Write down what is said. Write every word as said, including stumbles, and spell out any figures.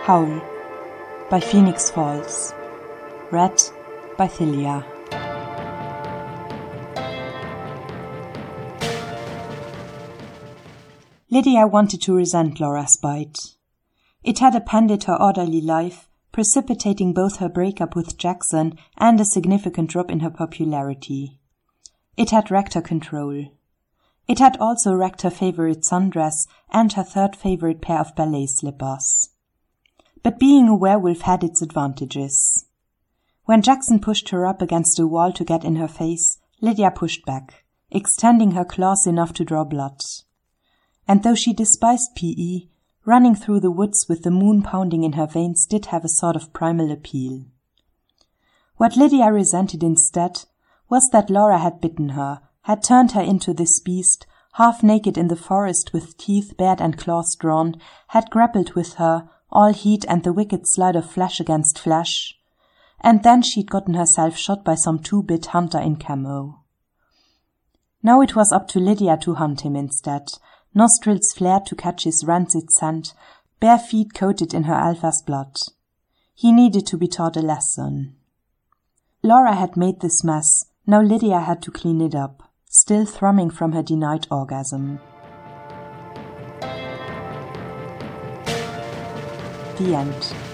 Howl by Phoenix Falls. Read by Thilia. Lydia wanted to resent Laura's bite. It had appended her orderly life, precipitating both her breakup with Jackson and a significant drop in her popularity. It had wrecked her control. It had also wrecked her favorite sundress and her third favorite pair of ballet slippers. But being a werewolf had its advantages. When Jackson pushed her up against a wall to get in her face, Lydia pushed back, extending her claws enough to draw blood. And though she despised P E, running through the woods with the moon pounding in her veins did have a sort of primal appeal. What Lydia resented instead was that Laura had bitten her, had turned her into this beast, half naked in the forest with teeth bared and claws drawn, had grappled with her, all heat and the wicked slide of flesh against flesh, and then she'd gotten herself shot by some two-bit hunter in camo. Now it was up to Lydia to hunt him instead, nostrils flared to catch his rancid scent, bare feet coated in her alpha's blood. He needed to be taught a lesson. Laura had made this mess, now Lydia had to clean it up, still thrumming from her denied orgasm. The end.